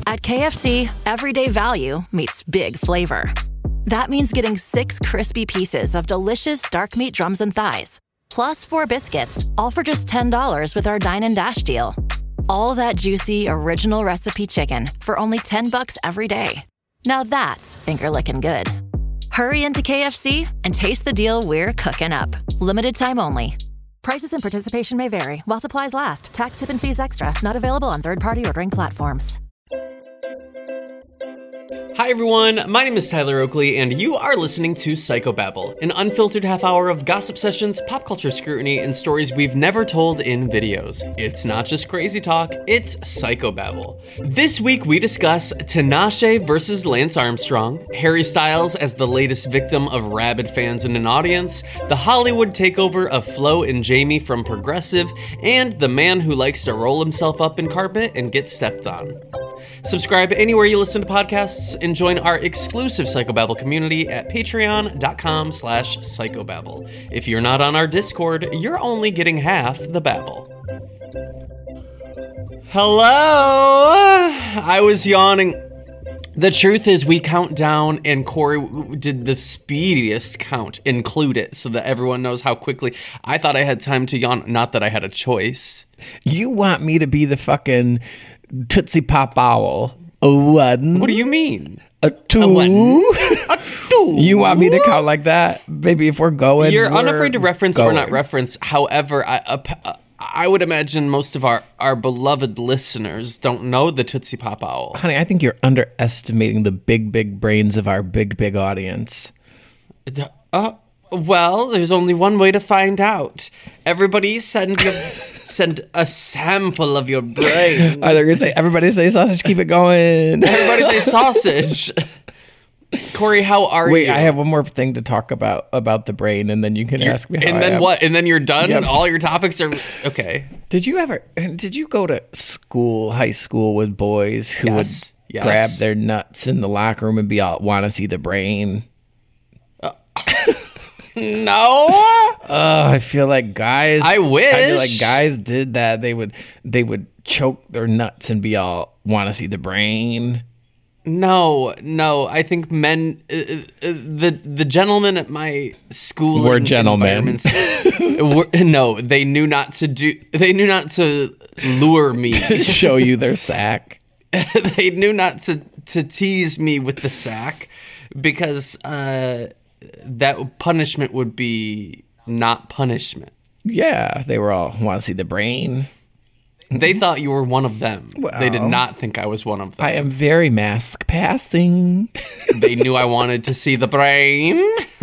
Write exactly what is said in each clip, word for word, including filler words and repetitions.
At K F C, everyday value meets big flavor. That means getting six crispy pieces of delicious dark meat drums and thighs, plus four biscuits, all for just ten dollars with our Dine and Dash deal. All that juicy, original recipe chicken for only ten bucks every day. Now that's finger-licking good. Hurry into K F C and taste the deal we're cooking up. Limited time only. Prices and participation may vary while supplies last. Tax, tip, and fees extra. Not available on third-party ordering platforms. Hi everyone, my name is Tyler Oakley, and you are listening to Psychobabble, an unfiltered half hour of gossip sessions, pop culture scrutiny, and stories we've never told in videos. It's not just crazy talk, it's Psychobabble. This week we discuss Tinashe versus Lance Armstrong, Harry Styles as the latest victim of rabid fans in an audience, the Hollywood takeover of Flo and Jamie from Progressive, and the man who likes to roll himself up in carpet and get stepped on. Subscribe anywhere you listen to podcasts and join our exclusive Psychobabble community at patreon.com slash psychobabble. If you're not on our Discord, you're only getting half the babble. Hello! I was yawning. The truth is we count down, and Corey did the speediest count, include it, so that everyone knows how quickly. I thought I had time to yawn, not that I had a choice. You want me to be the fucking Tootsie Pop Owl. A one. What do you mean? A two. A one. A two. You want me to count like that? Maybe if we're going. You're we're unafraid to reference going. or not reference. However, I, uh, I would imagine most of our, our beloved listeners don't know the Tootsie Pop Owl. Honey, I think you're underestimating the big, big brains of our big, big audience. Uh, well, there's only one way to find out. Everybody send your... Send a sample of your brain. Oh, they're going to say, everybody say sausage, keep it going. Everybody say sausage. Corey, how are Wait, you? I have one more thing to talk about, about the brain, and then you can You're, ask me how And I then am. what? And then you're done? Yep. All your topics are... Okay. Did you ever, did you go to school, high school with boys who Yes. would Yes. grab their nuts in the locker room and be all, want to see the brain? No. Oh, I feel like guys. I wish. I feel like guys did that. They would they would choke their nuts and be all want to see the brain. No, no. I think men, uh, uh, the the gentlemen at my school Were en- gentlemen. environments were, no, they knew not to do. They knew not to lure me. Show you their sack. They knew not to to tease me with the sack, because uh, that punishment would be not punishment. Yeah, they were all want to see the brain. They thought you were one of them. Well, they did not think I was one of them. I am very mask passing. They knew I wanted to see the brain.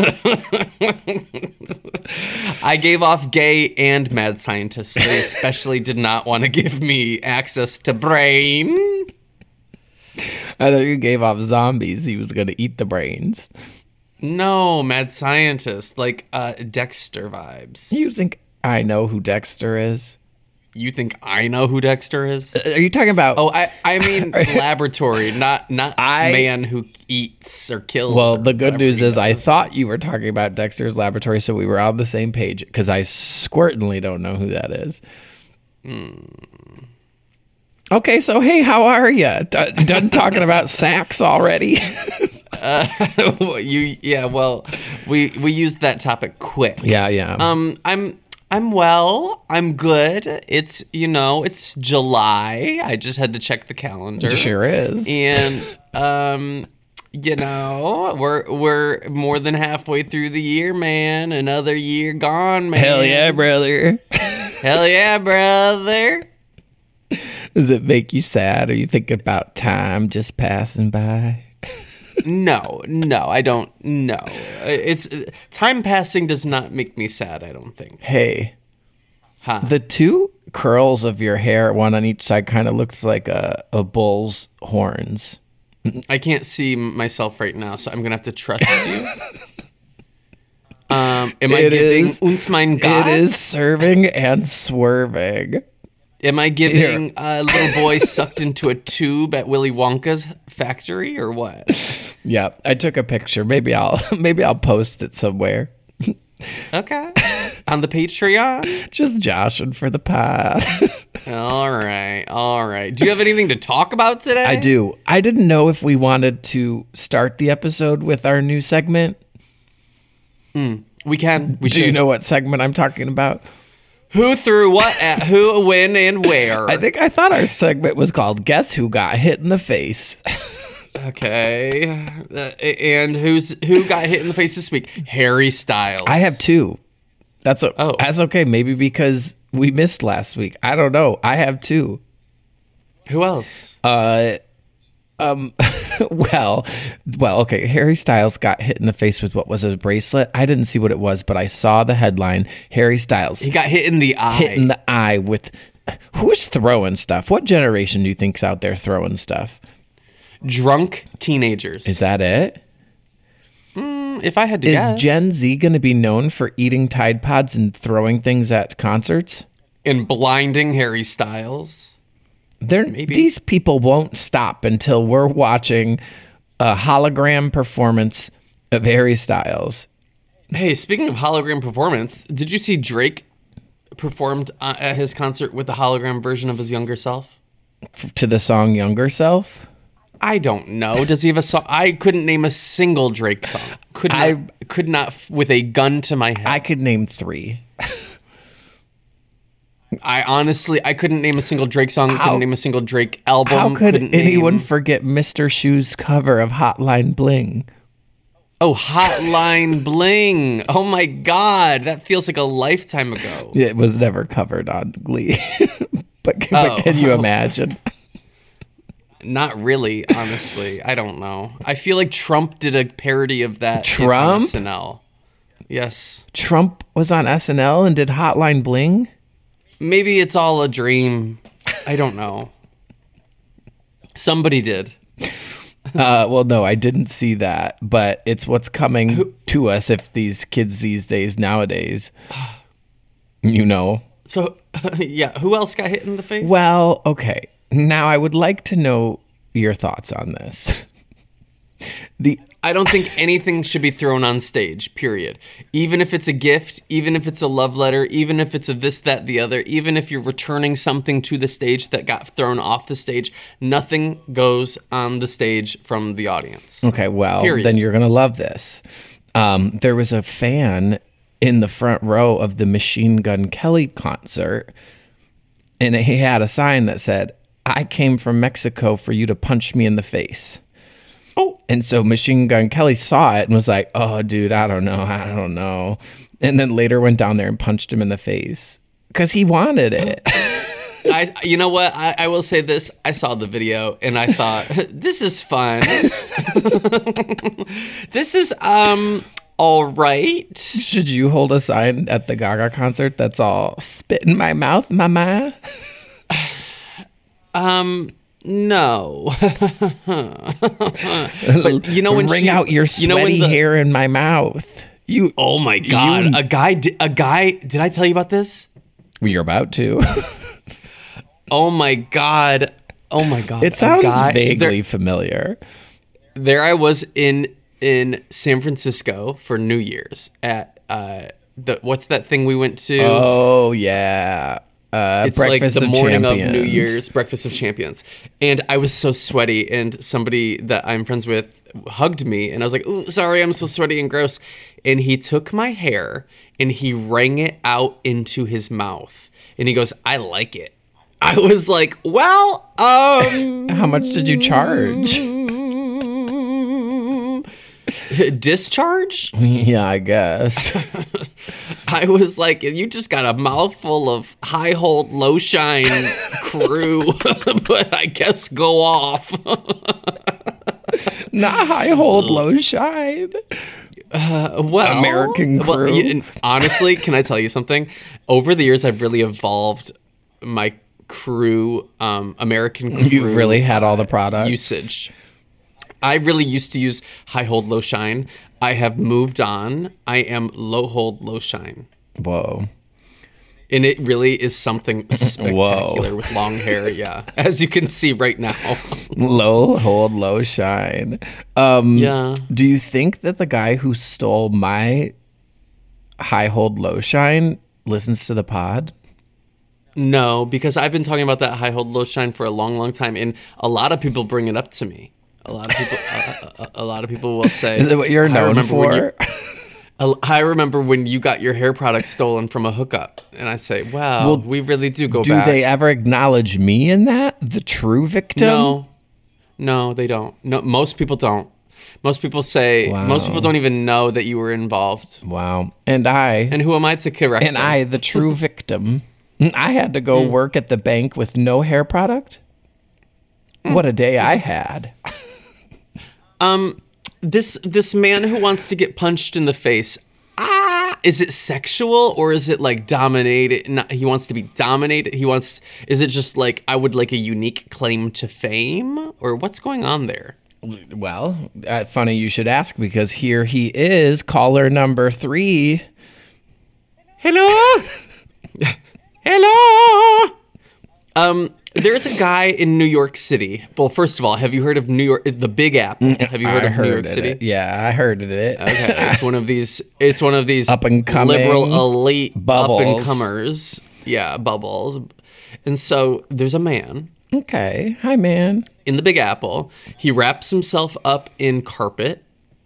I gave off gay and mad scientist. They especially did not want to give me access to brain. I thought you gave off zombies. He was going to eat the brains. No, mad scientist, like uh, Dexter vibes. You think I know who Dexter is? You think I know who Dexter is? Are you talking about? Oh, I, I mean laboratory, not not I- man who eats or kills. Well, or the good whatever news he is I does. thought you were talking about Dexter's Laboratory, so we were on the same page, because I squirtly don't know who that is. Mm. Okay, so hey, how are you? D- done talking about sacks already? uh, you yeah. Well, we we used that topic quick. yeah, yeah. Um, I'm I'm well. I'm good. It's you know it's July. I just had to check the calendar. It sure is. And um, you know we're we're more than halfway through the year, man. Another year gone, man. Hell yeah, brother. Hell yeah, brother. Does it make you sad? Are you thinking about time just passing by? No, no, I don't. No, it's time passing does not make me sad. I don't think. Hey, Huh. the two curls of your hair, one on each side, kind of looks like a, a bull's horns. I can't see myself right now, so I'm gonna have to trust you. um, am I It giving is- uns mein Gott? It is serving and swerving. Am I giving a little boy sucked into a tube at Willy Wonka's factory, or what? Yeah, I took a picture. Maybe I'll maybe I'll post it somewhere. Okay. on the Patreon? Just joshing for the pod. All right, all right. Do you have anything to talk about today? I do. I didn't know if we wanted to start the episode with our new segment. Mm, we can. We do should. You know what segment I'm talking about? Who threw what at who, when, and where? I think I thought our segment was called Guess Who Got Hit in the Face. Okay. Uh, and who's who got hit in the face this week? Harry Styles. I have two. That's a, oh. That's okay. Maybe because we missed last week. I don't know. I have two. Who else? Uh, um, well, well, okay. Harry Styles got hit in the face with what was a bracelet. I didn't see what it was, but I saw the headline. Harry Styles. He got hit in the eye. Hit in the eye with. Who's throwing stuff? What generation do you think's out there throwing stuff? Drunk teenagers. Is that it? Mm, if I had to Is guess. Gen Z going to be known for eating Tide Pods and throwing things at concerts? And blinding Harry Styles? They're, Maybe. These people won't stop until we're watching a hologram performance of Harry Styles. Hey, speaking of hologram performance, did you see Drake performed uh, at his concert with the hologram version of his younger self? F- to the song Younger Self? I don't know. Does he have a song? I couldn't name a single Drake song. Could not, I could not with a gun to my head. I could name three. I honestly, I couldn't name a single Drake song. How- couldn't name a single Drake album. How could couldn't anyone name- forget Mister Shoe's cover of Hotline Bling? Oh, Hotline Bling. Oh my God. That feels like a lifetime ago. It was never covered on Glee. but, but Oh. can you imagine? Not really, honestly. I don't know. I feel like Trump did a parody of that Trump? on S N L. Yes. Trump was on S N L and did Hotline Bling? Maybe it's all a dream. I don't know. Somebody did. Uh, well, no, I didn't see that, but it's what's coming to us if these kids these days, nowadays, you know. So, yeah, who else got hit in the face? Well, okay. Now, I would like to know your thoughts on this. The I don't think anything should be thrown on stage, period. Even if it's a gift, even if it's a love letter, even if it's a this, that, the other, even if you're returning something to the stage that got thrown off the stage, nothing goes on the stage from the audience. Okay, well, Period. then you're going to love this. Um, there was a fan in the front row of the Machine Gun Kelly concert, and he had a sign that said, "I came from Mexico for you to punch me in the face." Oh, And so Machine Gun Kelly saw it and was like, "Oh, dude, I don't know. I don't know." And then later went down there and punched him in the face because he wanted it. I, you know what? I, I will say this. I saw the video and I thought, this is fun. This is, um, all right. Should you hold a sign at the Gaga concert that's all "spit in my mouth, mama"? Um, no. But you know when Wring she, out your you know when sweaty the- hair in my mouth. You, Oh my God. You- a guy, di- a guy, did I tell you about this? you're about to. Oh my God. Oh my God. It A sounds guy- so vaguely there, familiar. there I was in, in San Francisco for New Year's at, uh, the, what's that thing we went to? Oh yeah, uh, It's Breakfast like the of morning Champions. of New Year's, Breakfast of Champions. And I was so sweaty, and somebody that I'm friends with hugged me, and I was like, "Ooh, sorry, I'm so sweaty and gross." And he took my hair, and he wrung it out into his mouth. And he goes, "I like it." I was like, well, um... How much did you charge? Discharge? Yeah, I guess. I was like, you just got a mouthful of high hold, low shine crew, but I guess go off. Not high hold, low shine. Uh, well, American well, crew. y- and honestly, can I tell you something? Over the years, I've really evolved my crew, um, American crew. You've really had all the products. Usage. I really used to use high hold, low shine. I have moved on. I am low hold, low shine. Whoa. And it really is something spectacular with long hair. Yeah. As you can see right now. Low hold, low shine. Um, Yeah. Do you think that the guy who stole my High Hold Low Shine listens to the pod? No, because I've been talking about that High Hold Low Shine for a long, long time, and a lot of people bring it up to me. A lot of people, a, a, a lot of people will say, "Is it what you're known for?" You, I remember when you got your hair product stolen from a hookup, and I say, "Wow, well, we really do go do back." Do they ever acknowledge me in that, the true victim? No, no, they don't. No, most people don't. Most people say, wow. Most people don't even know that you were involved. Wow. And I, and who am I to correct? And them? I, the true victim. I had to go mm. work at the bank with no hair product. Mm. What a day I had. um, this this man who wants to get punched in the face. Ah, is it sexual or is it like dominated? Not, he wants to be dominated. He wants. Is it just like I would like a unique claim to fame, or what's going on there? Well, uh, funny you should ask, because here he is, caller number three. Hello. Hello. Um, there's a guy in New York City. Well, first of all, have you heard of New York? The Big Apple. Have you heard I of heard New York City? It. Yeah, I heard of it. Okay, it's one of these. It's one of these up and coming liberal elite bubbles. Up and comers. Yeah, bubbles. And so there's a man. Okay, hi man. In the Big Apple, he wraps himself up in carpet.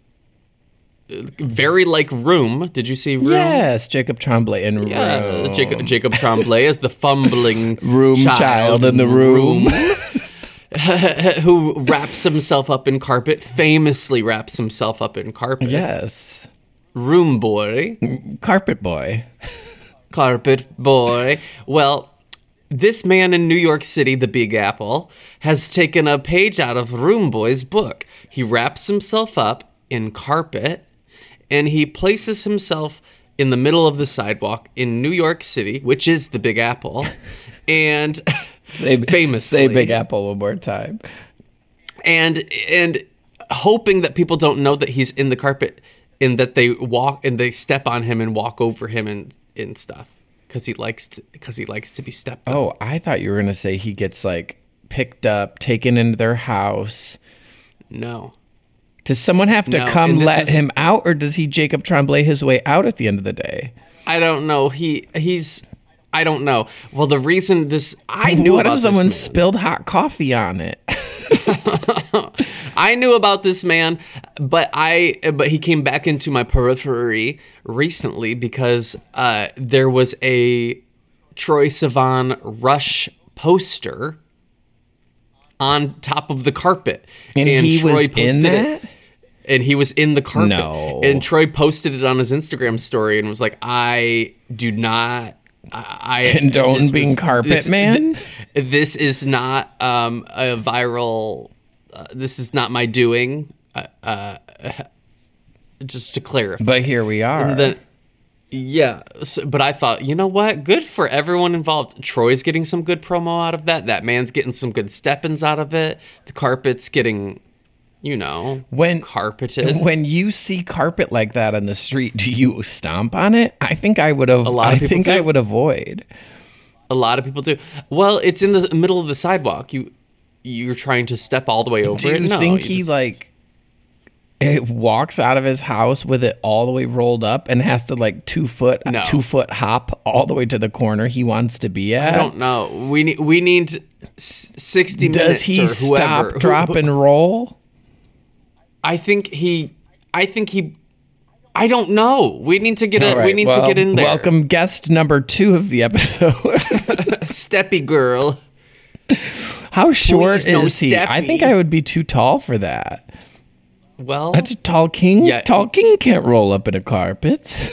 Very like Room. Did you see Room? Yes, Jacob Tremblay in yeah, Room. Jacob, Jacob Tremblay as the fumbling room child, child in the room. room. Who wraps himself up in carpet, famously wraps himself up in carpet. Yes. Room boy. Carpet boy. Carpet boy. Well, this man in New York City, the Big Apple, has taken a page out of Room Boy's book. He wraps himself up in carpet, and he places himself in the middle of the sidewalk in New York City, which is the Big Apple, and say, famously say Big Apple one more time, and and hoping that people don't know that he's in the carpet, and that they walk and they step on him and walk over him and and stuff, because he likes to because he likes to be stepped on. Oh, I thought you were gonna say he gets like picked up, taken into their house. No. Does someone have to no, come let is, him out, or does he Jacob Tremblay his way out at the end of the day? I don't know. He he's I don't know. Well, the reason this I knew what about if someone this man. spilled hot coffee on it? I knew about this man, but I but he came back into my periphery recently because uh, there was a Troye Sivan Rush poster on top of the carpet, and, and he Troy was posted in that. It, and he was in the carpet. No. And Troy posted it on his Instagram story and was like, "I do not." I condone being was, carpet this, man. Th- this is not um, a viral. Uh, this is not my doing. Uh, uh, just to clarify. But here we are. And then, yeah, so, but I thought, you know what? Good for everyone involved. Troy's getting some good promo out of that. That man's getting some good step-ins out of it. The carpet's getting, you know, when carpeted. When you see carpet like that on the street, do you stomp on it? I think I would have. A lot of I people think do. I would avoid. A lot of people do. Well, it's in the middle of the sidewalk. You you're trying to step all the way over do it. You no, think you he just... like it walks out of his house with it all the way rolled up and has to like two foot no. two foot hop all the way to the corner he wants to be at? I don't know. We need we need sixty Does minutes. Does he or stop, whoever. drop, and roll? I think he. I think he. I don't know. We need to get a. Right, we need well, to get in there. Welcome, guest number two of the episode, Steppy girl. How short Please, is no he? Steppy. I think I would be too tall for that. Well, that's a tall king. Yeah, tall king can't roll up in a carpet.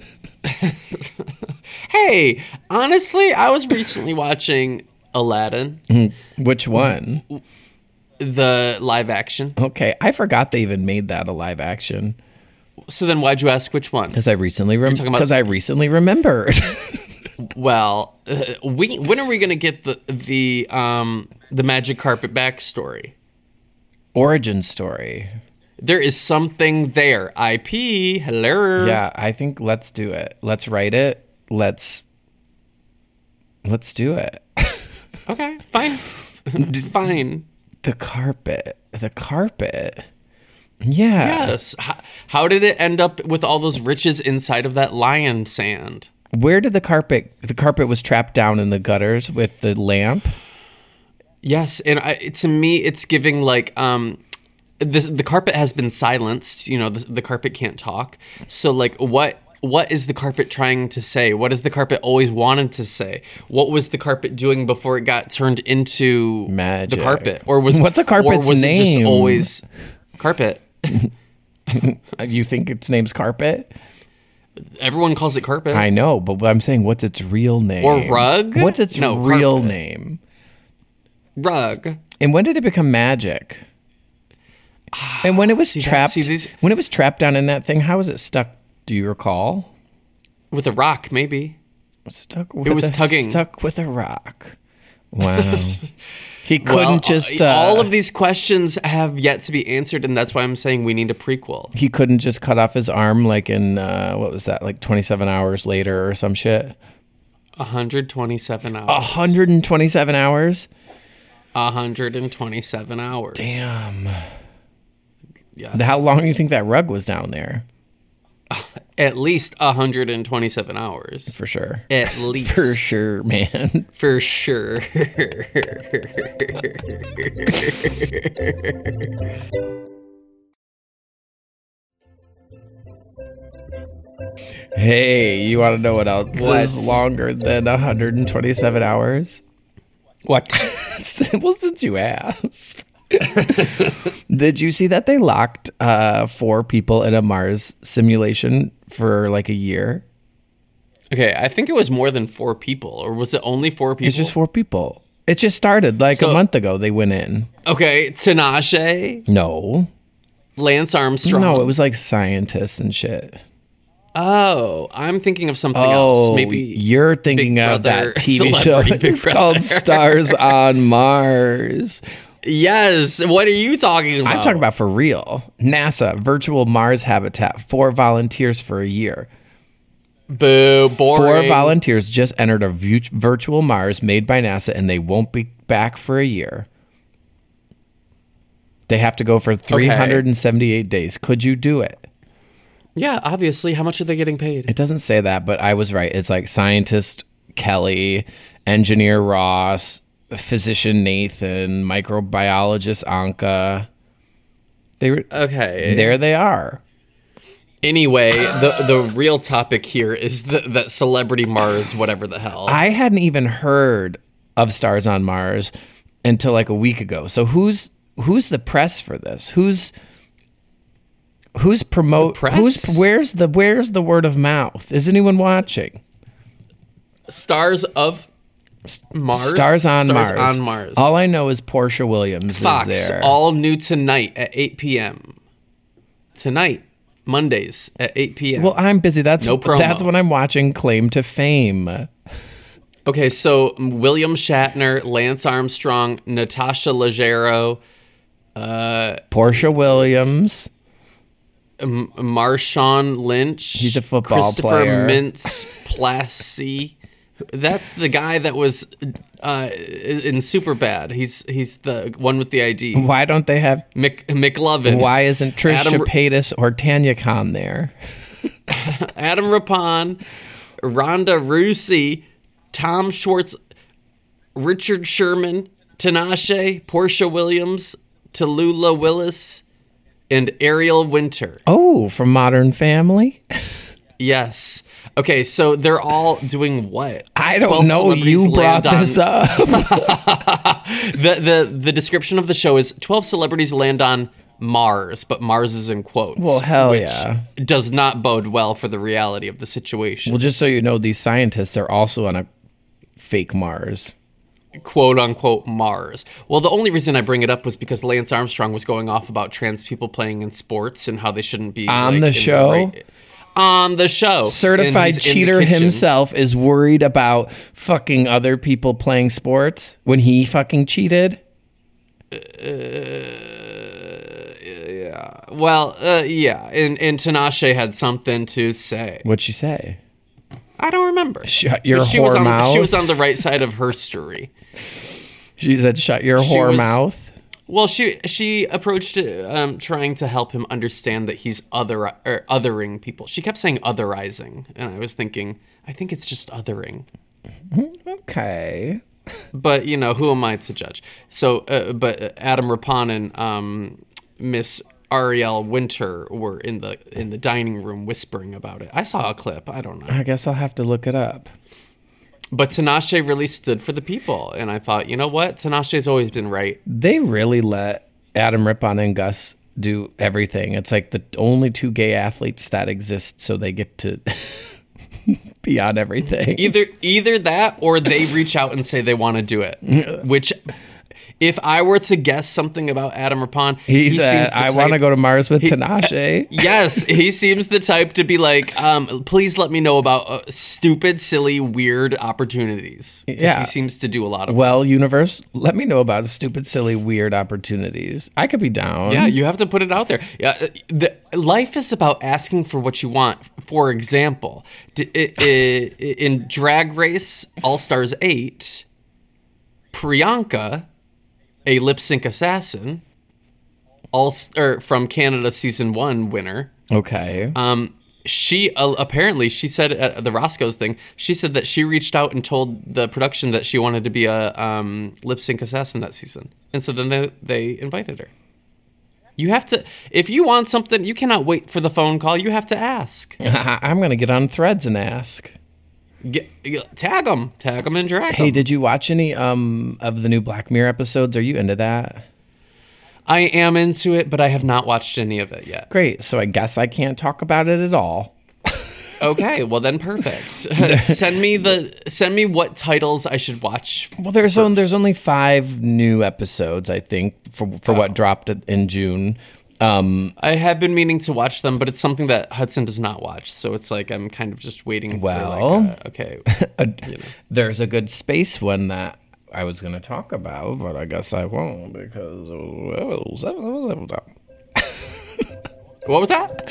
Hey, honestly, I was recently watching Aladdin. Mm-hmm. Which one? The live action. Okay, I forgot they even made that a live action. So then, why'd you ask which one? Because I recently rem- about- because I recently remembered. Well, uh, we when are we gonna get the the um the magic carpet backstory? Origin story. There is something there. I P. Hello. Yeah, I think let's do it. Let's write it. Let's let's do it. Okay, fine, fine. The carpet. The carpet. Yeah. Yes. How, how did it end up with all those riches inside of that lion sand? Where did the carpet, the carpet was trapped down in the gutters with the lamp? Yes, and I, to me, it's giving like um, the the carpet has been silenced. You know, the, the carpet can't talk. So like, what what is the carpet trying to say? What has the carpet always wanted to say? What was the carpet doing before it got turned into Magic. the carpet? Or was What's a carpet's or was it just name? always carpet? You think its name's Carpet? Everyone calls it carpet. I know, but I'm saying, what's its real name? Or rug? What's its No, real carpet. name? Rug. And when did it become magic? And when it was See that- trapped, see these- when it was trapped down in that thing, how was it stuck? Do you recall? With a rock, maybe. Stuck. With It was a, tugging. Stuck with a rock. Wow. He couldn't Well, just. uh, Uh, all of these questions have yet to be answered, and that's why I'm saying we need a prequel. He couldn't just cut off his arm like in uh, what was that? Like twenty-seven hours later or some shit. one hundred twenty-seven hours. one hundred twenty-seven hours. one hundred twenty-seven hours. Damn. Yes. How long do you think that rug was down there? At least one hundred twenty-seven hours. For sure. At least. For sure, man. For sure. Hey, you want to know what else What? is longer than one hundred twenty-seven hours? What? Well, since you asked. Did you see that they locked uh, four people in a Mars simulation for like a year? Okay, I think it was more than four people, or was it only four people? It's just four people. It just started like So- a month ago. They went in. Okay, Tinashe, No. Lance Armstrong. No, it was like scientists and shit. Oh, I'm thinking of something Oh, else. Maybe you're thinking Big of Brother, that T V show. Celebrity Big It's called Brother. Stars on Mars. Yes. What are you talking about? I'm talking about for real. NASA, virtual Mars habitat, four volunteers for a year. Boo, boring. Four volunteers just entered a vu- virtual Mars made by NASA, and they won't be back for a year. They have to go for three hundred seventy-eight days. Could you do it? Yeah, obviously. How much are they getting paid? It doesn't say that, but I was right. It's like scientist Kelly, engineer Ross, physician Nathan, microbiologist Anka. They were Okay. there. They are. Anyway, the the real topic here is the, that Celebrity Mars, whatever the hell. I hadn't even heard of Stars on Mars until like a week ago. So who's who's the press for this? Who's who's promote? The press? Who's where's the where's the word of mouth? Is anyone watching? Stars of Mars. Stars on Stars Mars. on Mars. All I know is Portia Williams Fox. is there. All new tonight at eight p.m. Tonight, Mondays at eight p.m. Well, I'm busy. That's No promo. that's when I'm watching Claim to Fame. Okay, so William Shatner, Lance Armstrong, Natasha Leggero, Portia Williams. M- Marshawn Lynch. He's a football Christopher player. Mintz Plasse. That's the guy that was uh, in Superbad. He's he's the one with the I D. Why don't they have? Mc, McLovin. Why isn't Trisha Adam- Paytas or Tanya Khan there? Adam Rapon, Rhonda Rousey, Tom Schwartz, Richard Sherman, Tinashe, Portia Williams, Tallulah Willis, and Ariel Winter. Oh, from Modern Family. Yes. Okay, so they're all doing what? I don't twelve know. celebrities You brought land on- this up. the, the the description of the show is twelve celebrities land on Mars, but Mars is in quotes. Well, hell which yeah. does not bode well for the reality of the situation. Well, just so you know, these scientists are also on a fake Mars. Quote unquote Mars. Well, the only reason I bring it up was because Lance Armstrong was going off about trans people playing in sports and how they shouldn't be On like, the in show? right- on the show. And Certified he's in the cheater kitchen. himself is worried about fucking other people playing sports when he fucking cheated. Yeah. Well, uh, yeah. And and Tinashe had something to say. What'd she say? I don't remember. Shut your But she whore was on, mouth. She was on the right side of her story. She said, "Shut your She whore was- mouth." Well, she she approached it um, trying to help him understand that he's other or othering people. She kept saying otherizing, and I was thinking, I think it's just othering. Okay. But you know, who am I to judge? So, uh, but Adam Rippon and um, Miss Ariel Winter were in the in the dining room whispering about it. I saw a clip. I don't know. I guess I'll have to look it up. But Tinashe really stood for the people, and I thought, you know what? Tinashe's always been right. They really let Adam Rippon and Gus do everything. It's like the only two gay athletes that exist, so they get to be on everything. Either either that, or they reach out and say they want to do it. Which, if I were to guess something about Adam Rippon, he, he said, seems the I type- want to go to Mars with he- Tinashe. Yes, he seems the type to be like, um, please let me know about uh, stupid, silly, weird opportunities. 'Cause Yeah. he seems to do a lot of Well, universe, let me know about stupid, silly, weird opportunities. I could be down. Yeah, you have to put it out there. Yeah, uh, the, life is about asking for what you want. For example, d- i- i- in Drag Race All Stars eight, Priyanka, a lip sync assassin, all or from Canada season one winner. Okay. Um, she uh, apparently she said at the Roscoe's thing, she said that she reached out and told the production that she wanted to be a um, lip sync assassin that season, and so then they they invited her. You have to, if you want something, you cannot wait for the phone call. You have to ask. I'm going to get on Threads and ask. Get, get, tag them, tag them, and drag them. Hey, did you watch any um of the new Black Mirror episodes? Are you into that? I am into it, but I have not watched any of it yet. Great. So I guess I can't talk about it at all. Okay, well then, perfect. send me the send me what titles I should watch. Well, there's on, there's first. only five new episodes, I think, for for what dropped in June. Um, I have been meaning to watch them, but it's something that Hudson does not watch, so it's like I'm kind of just waiting. Well, for like a, okay, a, you know. there's a good space one that I was going to talk about, but I guess I won't because. What was that?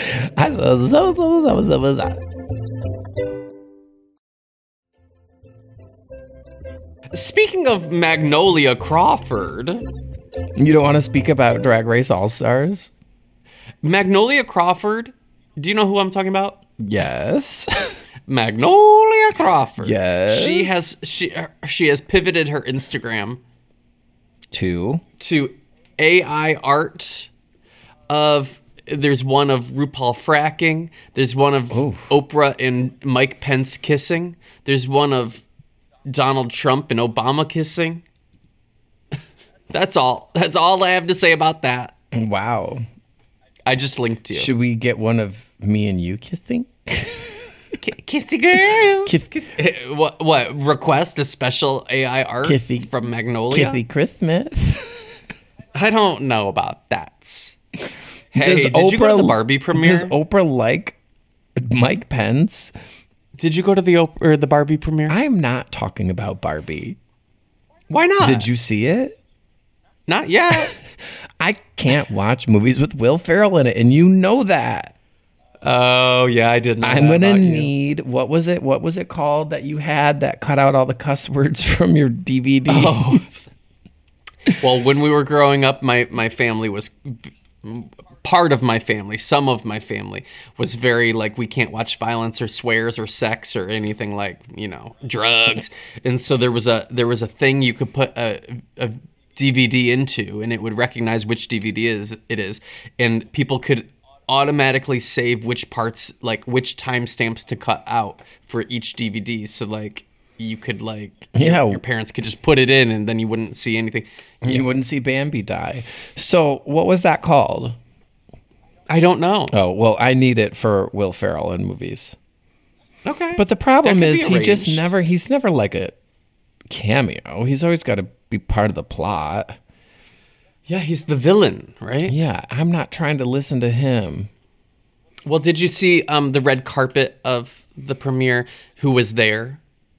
Speaking of Magnolia Crawford, You don't want to speak about Drag Race All Stars? Magnolia Crawford. Do you know who I'm talking about? Yes. Magnolia Crawford. Yes. She has she she has pivoted her Instagram Two. to A I art of there's one of RuPaul fracking, there's one of Ooh. Oprah and Mike Pence kissing, there's one of Donald Trump and Obama kissing. That's all. That's all I have to say about that. Wow. I just linked you. Should we get one of me and you kissing? K- kissy girl. Kiss, Kiss. What? What? Request a special A I art Kissy- from Magnolia. Kissy Christmas. I don't know about that. Hey, Does did Oprah, you go to the Barbie premiere? Does Oprah like Mike Pence? Did you go to the Op- or the Barbie premiere? I'm not talking about Barbie. Why not? Did you see it? Not yet. I can't watch movies with Will Ferrell in it, and you know that. Oh yeah, I did not. I'm gonna about you. need what was it? What was it called that you had that cut out all the cuss words from your D V Ds? Oh. Well, when we were growing up, my my family was part of my family. Some of my family was very like, we can't watch violence or swears or sex or anything like, you know, drugs. And so there was a there was a thing you could put a, a D V D into, and it would recognize which D V D is it is, and people could automatically save which parts, like which timestamps to cut out for each D V D. So like you could like, Yeah. your, your parents could just put it in, and then you wouldn't see anything. You wouldn't see Bambi die. So what was that called? I don't know. Oh, well, I need it for Will Ferrell in movies. Okay, But the problem That could is be he just arranged. never, he's never like a cameo. He's always got to be part of the plot. Yeah, he's the villain, right? Yeah, I'm not trying to listen to him. Well, did you see um, the red carpet of the premiere? Who was there?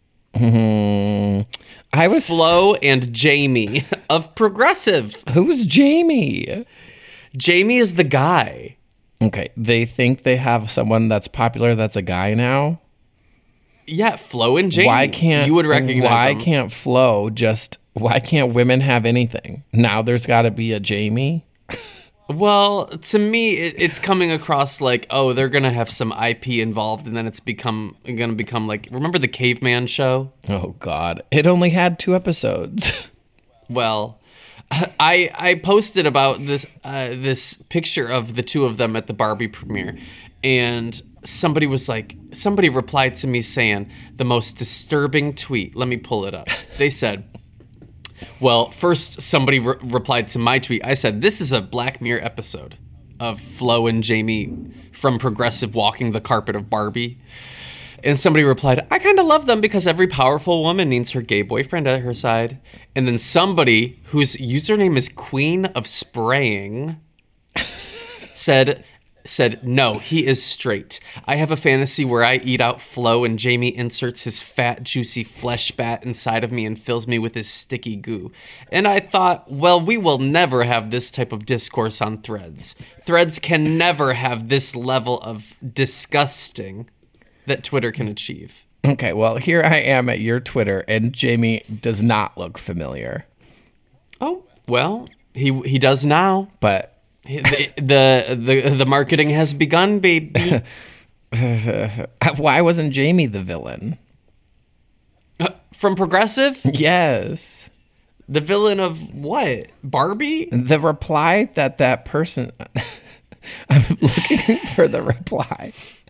Hmm. I was, Flo and Jamie of Progressive. who's Jamie? Jamie is the guy. Okay, they think they have someone that's popular that's a guy now. Yeah, Flo and Jamie. Why can't you would recognize Why them. can't Flo just? Why can't women have anything? Now there's got to be a Jamie. Well, to me, it, it's coming across like, oh, they're gonna have some I P involved, and then it's become gonna become like, remember the Caveman show? Oh God, it only had two episodes. Well, I I posted about this uh, this picture of the two of them at the Barbie premiere, and somebody was like, somebody replied to me saying the most disturbing tweet. Let me pull it up. They said, well, first somebody re- replied to my tweet. I said, this is a Black Mirror episode of Flo and Jamie from Progressive walking the carpet of Barbie. And somebody replied, I kind of love them because every powerful woman needs her gay boyfriend at her side. And then somebody whose username is Queen of Spraying said, said, no, he is straight. I have a fantasy where I eat out Flo and Jamie inserts his fat, juicy flesh bat inside of me and fills me with his sticky goo. And I thought, well, we will never have this type of discourse on Threads. Threads can never have this level of disgusting that Twitter can achieve. Okay, well, here I am at your Twitter, and Jamie does not look familiar. Oh, well, he he does now. But the, the the the marketing has begun, baby. Why wasn't Jamie the villain? Uh, from Progressive? Yes. The villain of what? Barbie? The reply that that person... I'm looking for the reply.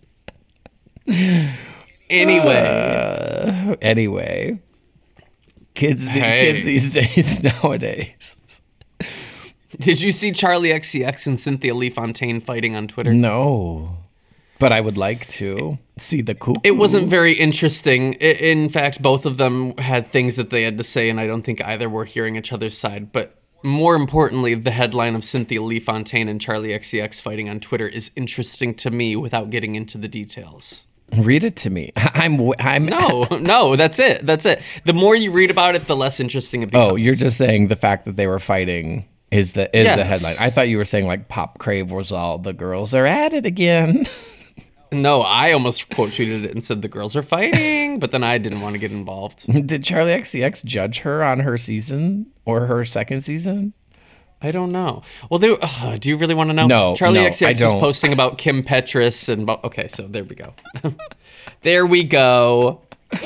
Anyway. Uh, anyway. Kids, Hey. kids these days, nowadays. Did you see Charlie X C X and Cynthia Lee Fontaine fighting on Twitter? No. But I would like to see the cuckoo. It wasn't very interesting. I- In fact, both of them had things that they had to say, and I don't think either were hearing each other's side. But more importantly, the headline of Cynthia Lee Fontaine and Charlie X C X fighting on Twitter is interesting to me without getting into the details. Read it to me. I'm. I'm. No, no, that's it. That's it. The more you read about it, the less interesting it becomes. Oh, you're just saying the fact that they were fighting is the is the Yes. headline. I thought you were saying like Pop Crave was all the girls are at it again. No, I almost quote tweeted it and said the girls are fighting, but then I didn't want to get involved. Did Charlie X C X judge her on her season or her second season? I don't know. Well, they, uh, do you really want to know? No, Charlie no, X C X I was don't. posting about Kim Petras and about, okay, so there we go. There we go.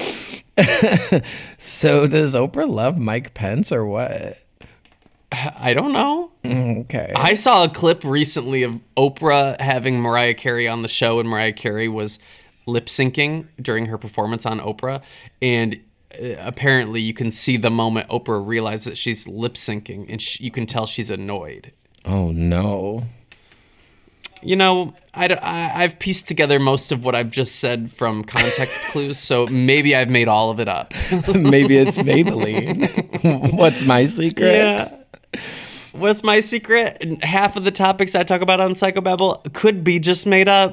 So does Oprah love Mike Pence or what? I don't know. Okay. I saw a clip recently of Oprah having Mariah Carey on the show, and Mariah Carey was lip syncing during her performance on Oprah. And uh, apparently, you can see the moment Oprah realizes that she's lip syncing, and sh- you can tell she's annoyed. Oh no. You know, I, I, I've pieced together most of what I've just said from context clues, so maybe I've made all of it up. Maybe it's Maybelline. What's my secret? Yeah. What's my secret? And half of the topics I talk about on Psychobabble could be just made up.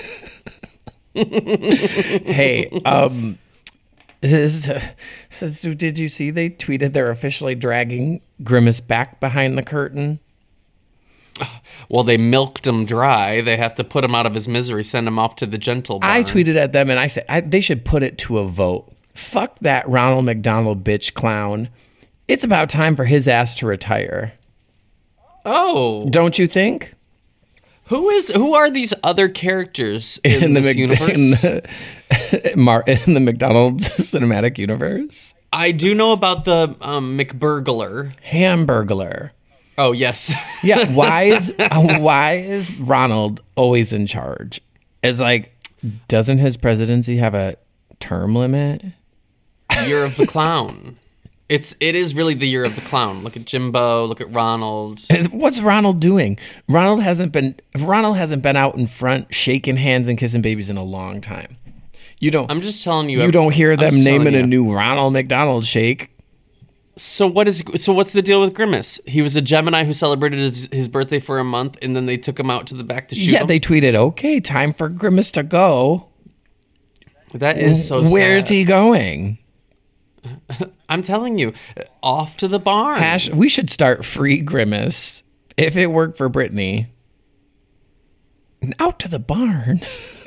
Hey, um, this, uh, says, did you see they tweeted they're officially dragging Grimace back behind the curtain? Well, they milked him dry. They have to put him out of his misery, send him off to the gentle barn. I tweeted at them and I said I, they should put it to a vote. Fuck that Ronald McDonald bitch clown. It's about time for his ass to retire. Oh, Don't you think? who is? Who are these other characters in, the this Mc- universe? in the, Mar- in the McDonald's cinematic universe? I do know about the um, McBurglar. Hamburglar. Oh yes, Yeah, why is uh, why is Ronald always in charge? It's like, doesn't his presidency have a term limit? Year of the Clown. It's it is really the year of the clown. Look at Jimbo. Look at Ronald. What's Ronald doing? Ronald hasn't been Ronald hasn't been out in front shaking hands and kissing babies in a long time. You don't. I'm just telling you. you don't hear I'm them just telling naming a you. new Ronald McDonald shake. So what is? So what's the deal with Grimace? He was a Gemini who celebrated his, his birthday for a month, and then they took him out to the back to shoot Yeah, him? they tweeted, "Okay, time for Grimace to go." That is so. Where's sad. he going? I'm telling you, off to the barn. Hash, we should start free Grimace. If it worked for Britney. Out to the barn.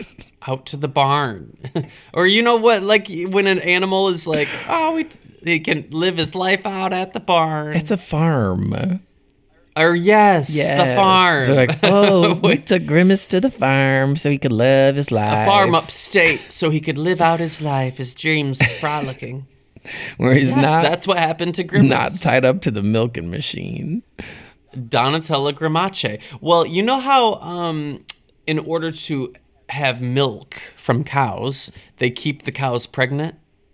out to the barn. Or you know what, like when an animal is like, oh, we, he can live his life out at the barn. It's a farm. Or yes, yes. the farm. So like, oh, we took Grimace to the farm so he could live his life. A farm upstate so he could live out his life, his dreams frolicking. Where he's yes, not that's what happened to Grimace. Not tied up to the milking machine. Donatella Grimace. Well, you know how um, in order to have milk from cows, they keep the cows pregnant?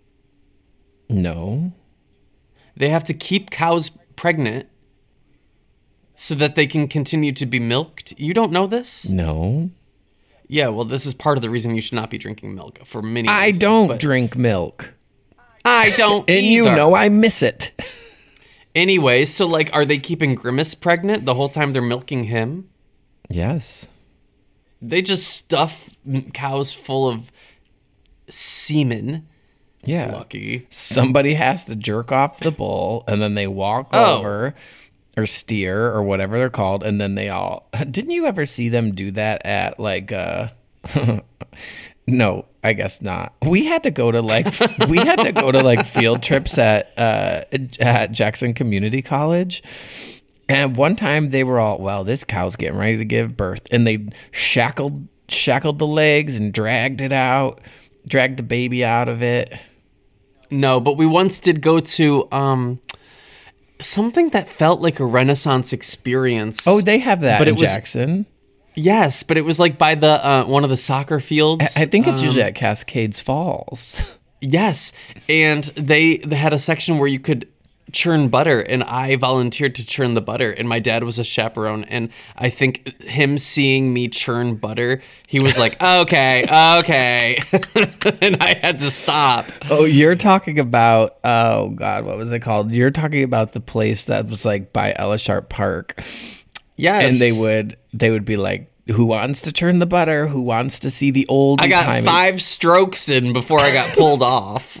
No. They have to keep cows pregnant so that they can continue to be milked. You don't know this? No. Yeah, well, this is part of the reason you should not be drinking milk for many I reasons. don't but drink milk. I don't And either. you know I miss it. Anyway, so like, are they keeping Grimace pregnant the whole time they're milking him? Yes. They just stuff cows full of semen. Yeah. Lucky. Somebody has to jerk off the bull, and then they walk Oh. over, or steer, or whatever they're called, and then they all... Didn't you ever see them do that at, like, uh... No, I guess not. We had to go to like we had to go to like field trips at uh, at Jackson Community College, and one time they were all, well, this cow's getting ready to give birth, and they shackled shackled the legs and dragged it out, dragged the baby out of it. No, but we once did go to um, something that felt like a Renaissance experience. Oh, they have that But in it was- Jackson. Yes, but it was like by the uh, one of the soccer fields. I I think it's Um, usually at Cascades Falls. Yes, and they, they had a section where you could churn butter, and I volunteered to churn the butter, and my dad was a chaperone, and I think him seeing me churn butter, he was like, okay, okay, and I had to stop. Oh, you're talking about, oh God, what was it called? You're talking about the place that was like by Ella Sharp Park. Yes. And they would they would be like, who wants to churn the butter? Who wants to see the old I got timey-" five strokes in before I got pulled off.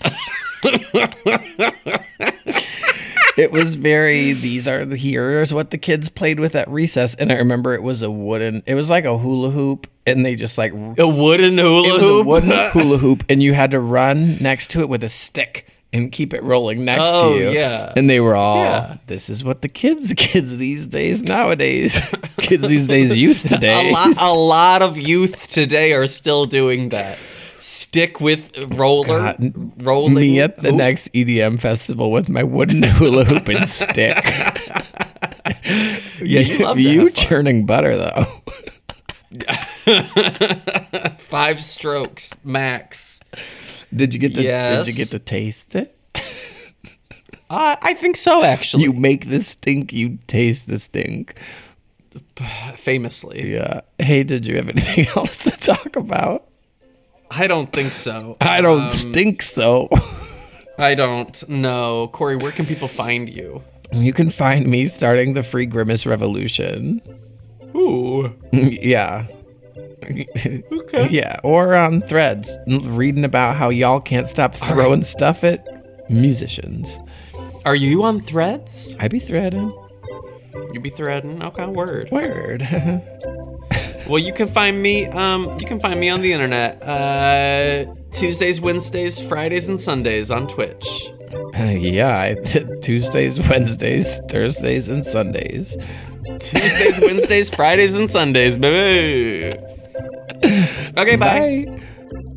It was very, these are the, here's what the kids played with at recess. And I remember it was a wooden, it was like a hula hoop. And they just like, A wooden hula it was hoop. a wooden hula hoop. And you had to run next to it with a stick and keep it rolling next Oh, to you. yeah. And they were all, Yeah. this is what the kids, kids these days, nowadays, kids these days used today. A lot, a lot of youth today are still doing that. Stick with roller, God, rolling. Me at the hoop. next E D M festival with my wooden hula hoop and stick. Yeah, you love to you have fun. churning butter though. Five strokes max. Did you get to Yes. Did you get to taste it? Uh, I think so, actually. You make the stink, you taste the stink. Famously. Yeah. Hey, did you have anything else to talk about? I don't think so. I don't Um, stink so. I don't know. Corey, where can people find you? You can find me starting the Free Grimace Revolution. Ooh. Yeah. Okay. Yeah, or on Threads, reading about how y'all can't stop throwing stuff at musicians. Are you on Threads? I be threading. You be threading? Okay, word. Word. Well, you can find me. Um, you can find me on the internet. Uh, Tuesdays, Wednesdays, Fridays, and Sundays on Twitch. Uh, yeah, I, Tuesdays, Wednesdays, Thursdays, and Sundays. Tuesdays, Wednesdays, Fridays, and Sundays, baby. Okay, bye. Bye.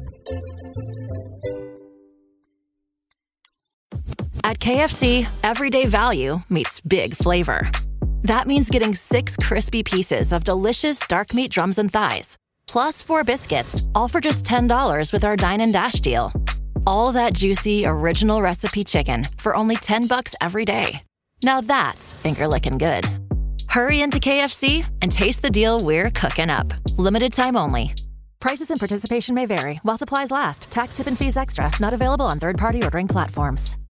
At K F C, everyday value meets big flavor. That means getting six crispy pieces of delicious dark meat drums and thighs, plus four biscuits, all for just ten dollars with our Dine and Dash deal. All that juicy, original recipe chicken for only ten bucks every day. Now that's finger-licking good. Hurry into K F C and taste the deal we're cooking up. Limited time only. Prices and participation may vary while supplies last. Tax, tip, and fees extra. Not available on third-party ordering platforms.